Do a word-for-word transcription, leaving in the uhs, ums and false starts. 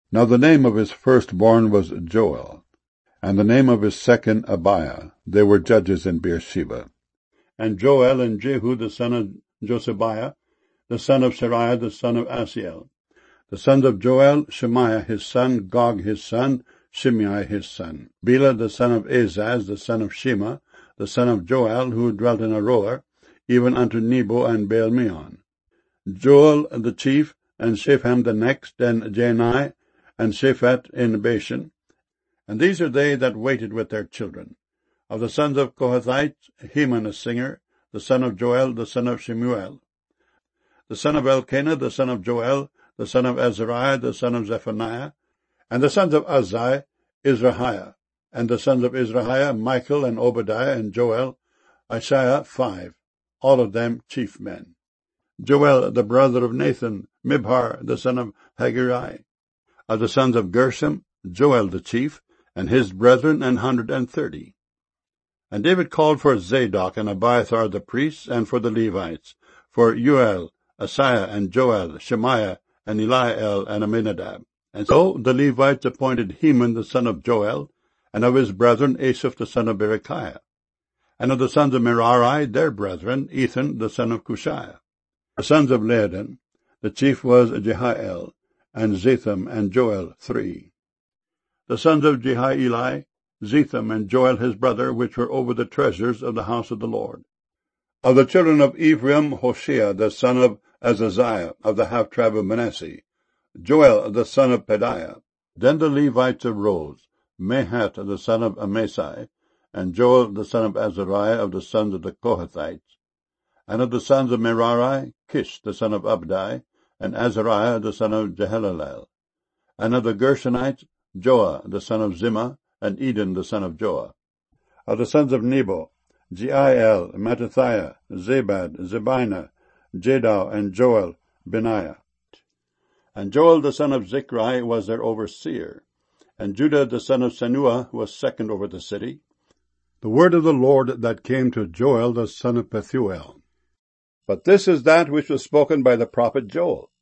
Now the name of his firstborn was Joel, and the name of his second Abiah. They were judges in Beersheba. And Joel and Jehu the son of Josibiah, the son of Seraiah the son of Asiel. The sons of Joel, Shemaiah his son, Gog his son, Shimei his son. Bela the son of Azaz, the son of Shema, the son of Joel, who dwelt in Aroer, even unto Nebo and Baal-meon. Joel the chief, and Shepham the next, and Janai, and Shaphat in Bashan. And these are they that waited with their children. Of the sons of Kohathites, Heman a singer, the son of Joel, the son of Shemuel. The son of Elkanah, the son of Joel, the son of Azariah, the son of Zephaniah. And the sons of Azai, Izrahiah. And the sons of Izrahiah, Michael and Obadiah and Joel, Isaiah, five, all of them chief men. Joel, the brother of Nathan, Mibhar, the son of Haggai. Of the sons of Gershom, Joel the chief, and his brethren, an hundred and thirty. And David called for Zadok and Abiathar the priests, and for the Levites, for Uel, Asaiah, and Joel, Shemaiah, and Eliel, and Aminadab. And so the Levites appointed Heman the son of Joel, and of his brethren Asaph the son of Berechiah. And of the sons of Merari, their brethren, Ethan the son of Cushiah. The sons of Ladan, the chief was Jehiel, and Zetham and Joel, three. The sons of Jehieli, Zetham and Joel his brother, which were over the treasures of the house of the Lord. Of the children of Ephraim, Hoshea the son of Azaziah, of the half-tribe of Manasseh, Joel the son of Pedaiah. Then the Levites arose, Mahath the son of Amasai, and Joel the son of Azariah, of the sons of the Kohathites. And of the sons of Merari, Kish the son of Abdi, and Azariah the son of Jehalelel. And of the Gershonites, Joah the son of Zimmah, and Eden the son of Joah. Of the sons of Nebo, Jeiel, Mattithiah, Zabad, Zebina, Jadau, and Joel, Benaiah. And Joel the son of Zichri was their overseer, and Judah the son of Senua was second over the city. The word of the Lord that came to Joel the son of Pethuel. But this is that which was spoken by the prophet Joel.